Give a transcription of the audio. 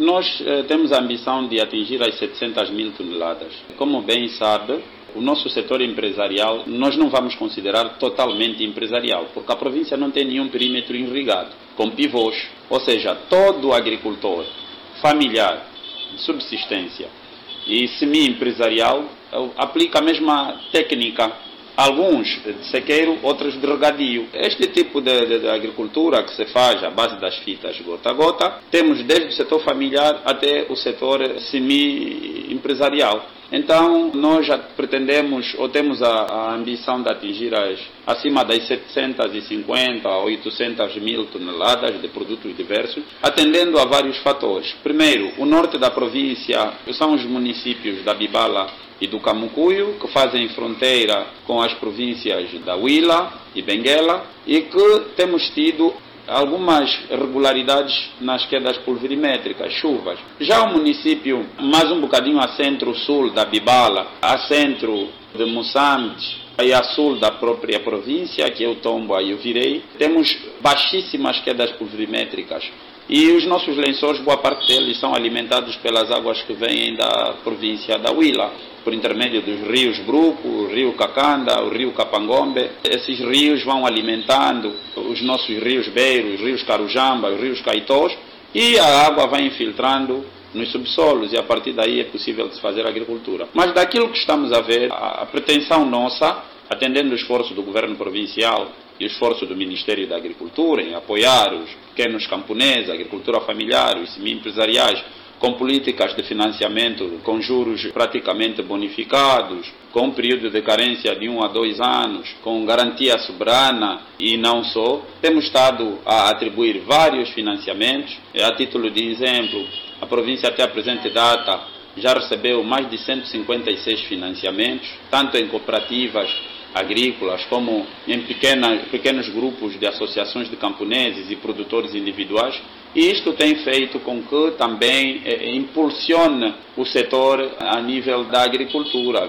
Nós temos a ambição de atingir as 700 mil toneladas. Como bem sabe, o nosso setor empresarial nós não vamos considerar totalmente empresarial, porque a província não tem nenhum perímetro irrigado, com pivôs. Ou seja, todo agricultor familiar, de subsistência e semi-empresarial aplica a mesma técnica. Alguns de sequeiro, outros de regadio. Este tipo de agricultura que se faz à base das fitas gota a gota, temos desde o setor familiar até o setor semi-empresarial. Então, nós já pretendemos, ou temos a ambição de atingir acima das 750 a 800 mil toneladas de produtos diversos, atendendo a vários fatores. Primeiro, o norte da província são os municípios da Bibala e do Camucuio, que fazem fronteira com as províncias da Huila e Benguela, e que temos tido algumas irregularidades nas quedas pluviométricas, chuvas. Já o município, mais um bocadinho a centro-sul da Bibala, a centro de Moçambique e a sul da própria província, que é o Tomboa e o Virei, temos baixíssimas quedas pluviométricas. E os nossos lençóis, boa parte deles, são alimentados pelas águas que vêm da província da Huila, por intermédio dos rios Bruco, o rio Cacanda, o rio Capangombe. Esses rios vão alimentando os nossos rios Beiro, os rios Carujamba, os rios Caetós, e a água vai infiltrando nos subsolos, e a partir daí é possível de se fazer agricultura. Mas daquilo que estamos a ver, a pretensão nossa, atendendo o esforço do governo provincial e o esforço do Ministério da Agricultura em apoiar os pequenos camponeses, a agricultura familiar, os semi-empresariais, com políticas de financiamento com juros praticamente bonificados, com um período de carência de 1 a 2 anos, com garantia soberana e não só. Temos estado a atribuir vários financiamentos. A título de exemplo, a província até a presente data já recebeu mais de 156 financiamentos, tanto em cooperativas agrícolas como em pequenos grupos de associações de camponeses e produtores individuais, e isto tem feito com que também impulsione o setor a nível da agricultura.